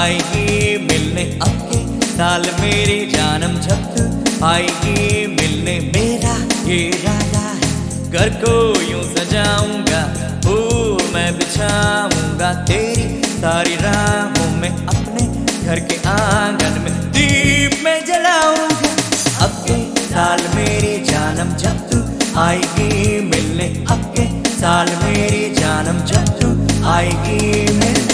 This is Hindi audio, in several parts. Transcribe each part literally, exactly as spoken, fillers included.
आएगी मिलने अबके साल मेरी जानम जब तू आएगी मिलने। मेरा ये इरादा है घर को यूं सजाऊंगा, फूल मैं बिछाऊंगा तेरी सारी राहों में, अपने घर के आंगन में दीप मैं जलाऊंगा। अबके साल मेरी जानम जब तू आएगी मिलने, अबके साल मेरी जानम जब तू आएगी मिलने।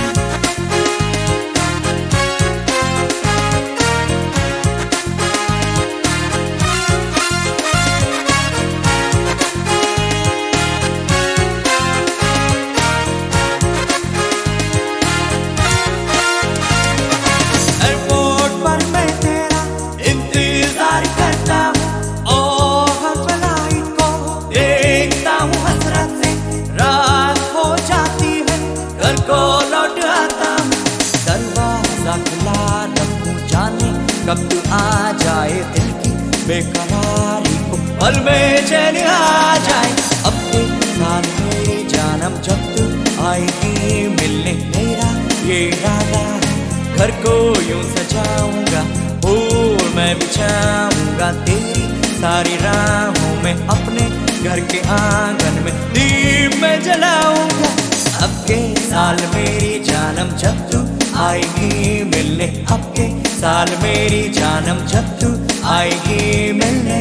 कब तू आ जाए दिल की बेकरारी को, पल में चैन आ जाए। अपने साल मेरी जानम जब तू आएगी मिलने, मेरा ये इरादा घर को यूं सजाऊंगा, फूल मैं बिछाऊंगा तेरी सारी राहों में, अपने घर के आंगन में दीप मैं जलाऊंगा। अबके साल मेरी जानम जब तू आएगी मिलने, अबके साल मेरी जानम जब तू आएगी मिलने।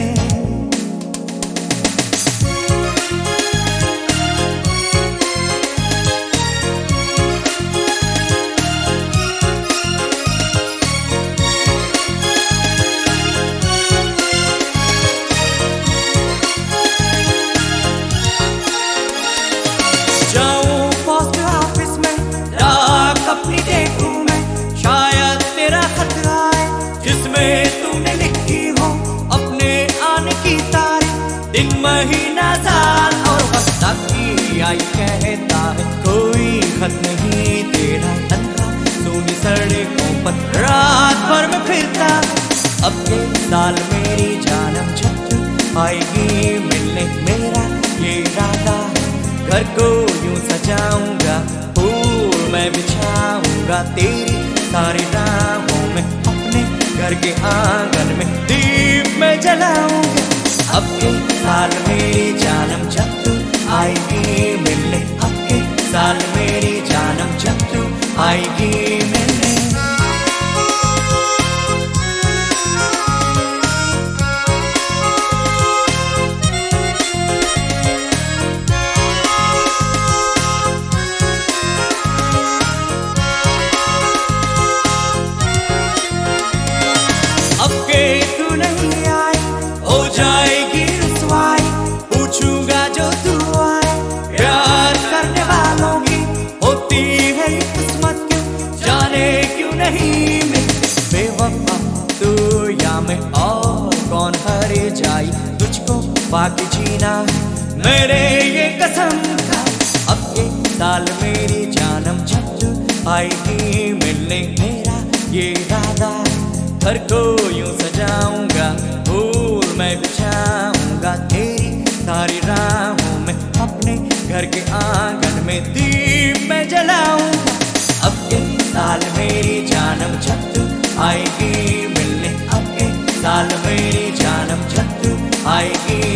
जाऊं पोस्ट ऑफिस में राख अपनी देखूं मैं, शायद तेरा खत आए जिसमें तूने लिखी हो अपने आने की तारीख, दिन महीना साल और वक्त की आई कहता है कोई खत नहीं तेरा, तन्हा सोनी सड़कों पर रात भर में फिरता। अब के साल मेरी जानम जब तू आएगी मिलने, मेरा ये इरादा घर को यूं सजाऊंगा, फूल मैं बिछाऊंगा तेरी सारी राहों में, अपने घर के आंगन में दीप मैं जलाऊंगा। अब के साल मेरी जानम जब तू आएगी मिलने, अब के साल मेरी जानम जब तू आएगी मिलने। अब के तू नहीं आए हो जाएगी रुसवाई, पूछूंगा जो तू आए, प्यार करने वालों की होती है ये किस्मत क्यों जाने क्यों नहीं मिलती। बेवफा तू या मैं और कौन हरे जाई, तुझको बाकी जीना मेरे ये कसम खा। अब के साल मेरी जानम जब तू आएगी मिलने, मेरा ये इरादा घर को यूं सजाऊंगा, फूल मैं बिछाऊंगा तेरी सारी राहों में, अपने घर के आंगन में दीप मैं जलाऊंगा। अब के साल मेरी जानम जब तू आएगी मिलने, अब के साल मेरी जानम जब तू आएगी